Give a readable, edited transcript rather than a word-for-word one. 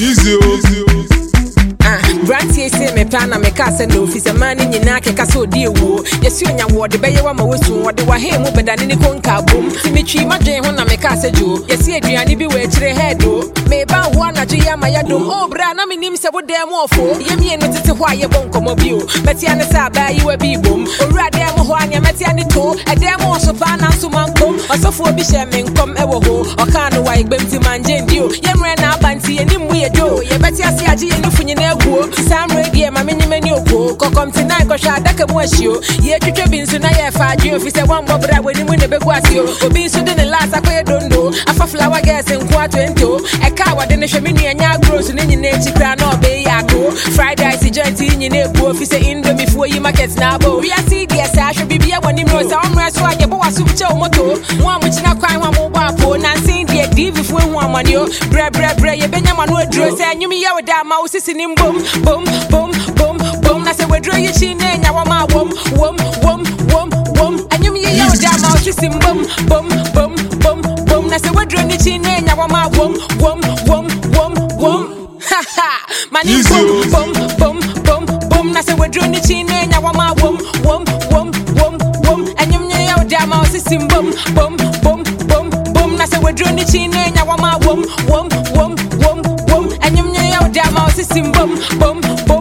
Easy. Branty say me plan na me ka say no office man ni nyina keka so di ewo yesu onya wo de beye wa ma wesu wo de wa he mu beda ni konka bom ti me twi madwen ho na me ka say jo yesi aduane bi we kire head o me ba ho anadwo ya ma ya dom o bra na me nim se wo dem ofo ye me no tete ho aye bon komo bi o meti ane sa ba yi wa bi bom owura dem ho anya meti ane to e dem so pa na so mankom osofo obi hye me nkom e wo ho oka no wa igbem ti manje ndi o ye mre na abanti ye nim ye do ye beti ase age ye no funyi na eguo Sam radio ma mini meni oko kokom tonight ko sha daka mu ahio ye twetwe bi nso na ye fa adwe ofi se wan bobra wani mu ne begwu asio obi nso de ne last akoye dondo afa flower girls nko atwento e ka wade ne hwe menu anya gross ne nyina echi kra na obe ya ko friday ice joint nyina ebu ofi se indomie fo yi market na bo we are see there sa hwe bibia wani mu sa omra so age bo wasu biche o moto mu amuchina kwan wa mo bo apo na sin die div fo hu amanio bre ye benya manu aduro se anyumi ye wada ma usisi ni mbom boom, boom, boom, boom. I say we draw your chin in your mama, wom. And you me yo damn out to sim boom, boom. I say we draw your chin in your mama, wom. Ha ha, man boom. I say we draw your chin in your mama, wom. And you me yo damn out to sim boom. I say we draw your chin in your mama, wom. And you me yo damn out to sim boom.